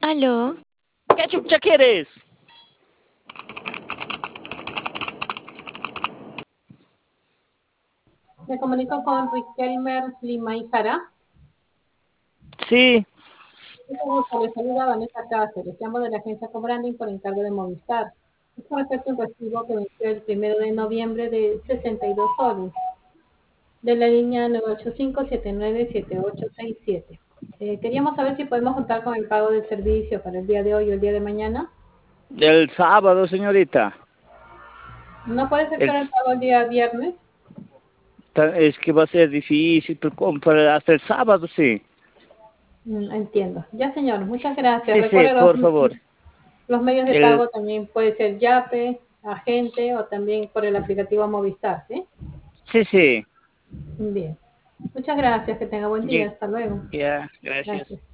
Aló, ¿Qué chucha quieres? Me comunico con Riquelmer Lima y Jara. Sí, Mucho gusto, les saluda Vanessa Cáceres. Llamo de la agencia Cobranding por encargo de Movistar. Es con respecto a un recibo que venció el 1 de noviembre de 62 soles de la línea 985-797867. Queríamos saber si podemos contar con el pago del servicio para el día de hoy o el día de mañana. del sábado, señorita. ¿No puede El, efectuar el pago el día viernes? es que va a ser difícil, pero hasta el sábado, sí. Entiendo. Ya, señor, muchas gracias. Sí, sí, Recuerde por favor. los medios de El, pago también puede ser Yape, Agente o también por el aplicativo Movistar, ¿sí? sí, sí. Bien. Muchas gracias, que tenga buen día. Ya, Hasta luego. ya, gracias. Gracias.